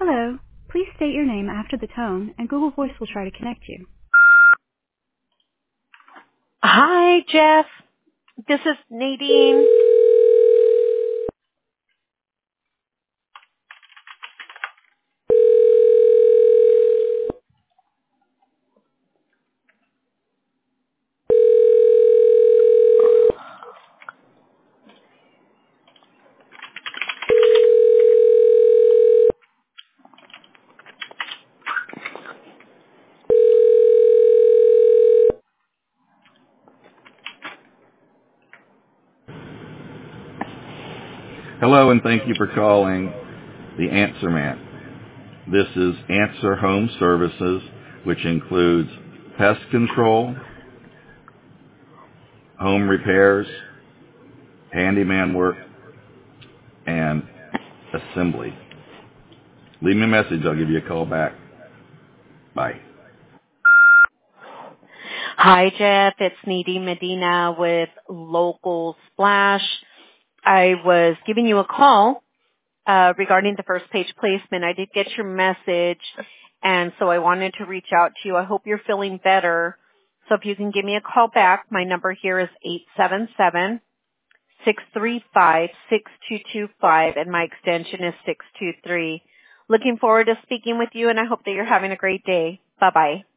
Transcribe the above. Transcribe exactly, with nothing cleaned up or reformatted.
Hello. Please state your name after the tone, and Google Voice will try to connect you. Hi, Jeff. This is Nadine. Hello, and thank you for calling the Answer Man. This is Answer Home Services, which includes pest control, home repairs, handyman work, and assembly. Leave me a message. I'll give you a call back. Bye. Hi, Jeff. It's Nadine Medina with Local Splash. I was giving you a call uh, regarding the first page placement. I did get your message, and so I wanted to reach out to you. I hope you're feeling better. So if you can give me a call back, my number here is eight seven seven, six three five, six two two five, and my extension is six two three. Looking forward to speaking with you, and I hope that you're having a great day. Bye-bye.